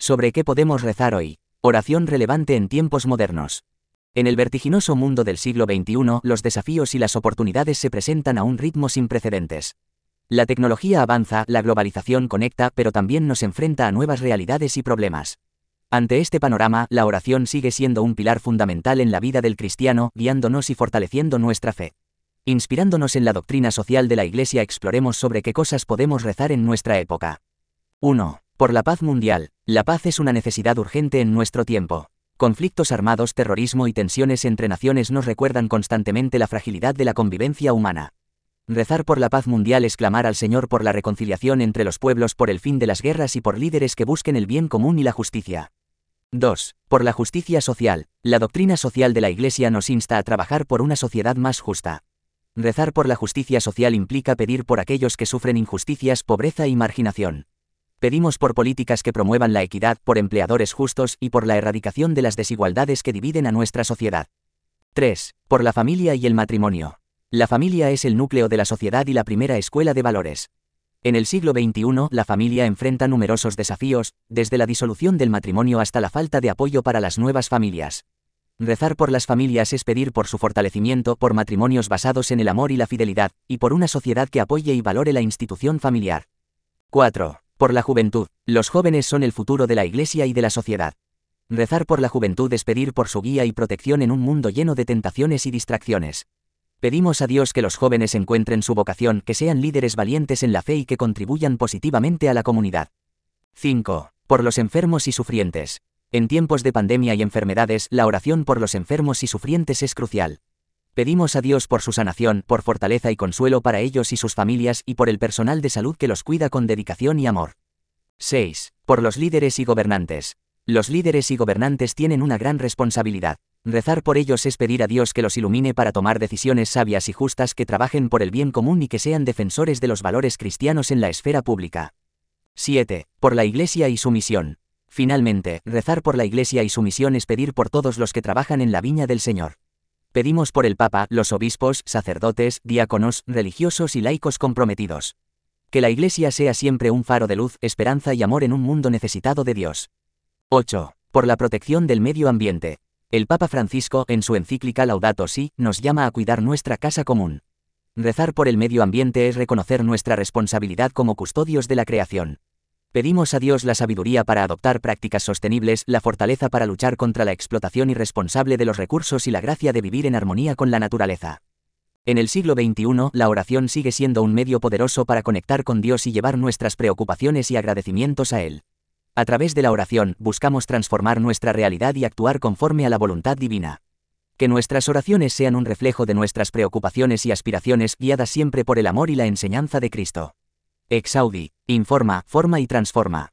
¿Sobre qué podemos rezar hoy? Oración relevante en tiempos modernos. En el vertiginoso mundo del siglo XXI, los desafíos y las oportunidades se presentan a un ritmo sin precedentes. La tecnología avanza, la globalización conecta, pero también nos enfrenta a nuevas realidades y problemas. Ante este panorama, la oración sigue siendo un pilar fundamental en la vida del cristiano, guiándonos y fortaleciendo nuestra fe. Inspirándonos en la doctrina social de la Iglesia, exploremos sobre qué cosas podemos rezar en nuestra época. 1. Por la paz mundial. La paz es una necesidad urgente en nuestro tiempo. Conflictos armados, terrorismo y tensiones entre naciones nos recuerdan constantemente la fragilidad de la convivencia humana. Rezar por la paz mundial es clamar al Señor por la reconciliación entre los pueblos, por el fin de las guerras y por líderes que busquen el bien común y la justicia. 2. Por la justicia social. La doctrina social de la Iglesia nos insta a trabajar por una sociedad más justa. Rezar por la justicia social implica pedir por aquellos que sufren injusticias, pobreza y marginación. Pedimos por políticas que promuevan la equidad, por empleadores justos y por la erradicación de las desigualdades que dividen a nuestra sociedad. 3. Por la familia y el matrimonio. La familia es el núcleo de la sociedad y la primera escuela de valores. En el siglo XXI, la familia enfrenta numerosos desafíos, desde la disolución del matrimonio hasta la falta de apoyo para las nuevas familias. Rezar por las familias es pedir por su fortalecimiento, por matrimonios basados en el amor y la fidelidad, y por una sociedad que apoye y valore la institución familiar. 4. Por la juventud. Los jóvenes son el futuro de la Iglesia y de la sociedad. Rezar por la juventud es pedir por su guía y protección en un mundo lleno de tentaciones y distracciones. Pedimos a Dios que los jóvenes encuentren su vocación, que sean líderes valientes en la fe y que contribuyan positivamente a la comunidad. 5. Por los enfermos y sufrientes. En tiempos de pandemia y enfermedades, la oración por los enfermos y sufrientes es crucial. Pedimos a Dios por su sanación, por fortaleza y consuelo para ellos y sus familias y por el personal de salud que los cuida con dedicación y amor. 6. Por los líderes y gobernantes. Los líderes y gobernantes tienen una gran responsabilidad. Rezar por ellos es pedir a Dios que los ilumine para tomar decisiones sabias y justas, que trabajen por el bien común y que sean defensores de los valores cristianos en la esfera pública. 7. Por la Iglesia y su misión. Finalmente, rezar por la Iglesia y su misión es pedir por todos los que trabajan en la viña del Señor. Pedimos por el Papa, los obispos, sacerdotes, diáconos, religiosos y laicos comprometidos. Que la Iglesia sea siempre un faro de luz, esperanza y amor en un mundo necesitado de Dios. 8. Por la protección del medio ambiente. El Papa Francisco, en su encíclica Laudato Si, nos llama a cuidar nuestra casa común. Rezar por el medio ambiente es reconocer nuestra responsabilidad como custodios de la creación. Pedimos a Dios la sabiduría para adoptar prácticas sostenibles, la fortaleza para luchar contra la explotación irresponsable de los recursos y la gracia de vivir en armonía con la naturaleza. En el siglo XXI, la oración sigue siendo un medio poderoso para conectar con Dios y llevar nuestras preocupaciones y agradecimientos a Él. A través de la oración, buscamos transformar nuestra realidad y actuar conforme a la voluntad divina. Que nuestras oraciones sean un reflejo de nuestras preocupaciones y aspiraciones, guiadas siempre por el amor y la enseñanza de Cristo. Exaudi. Informa, forma y transforma.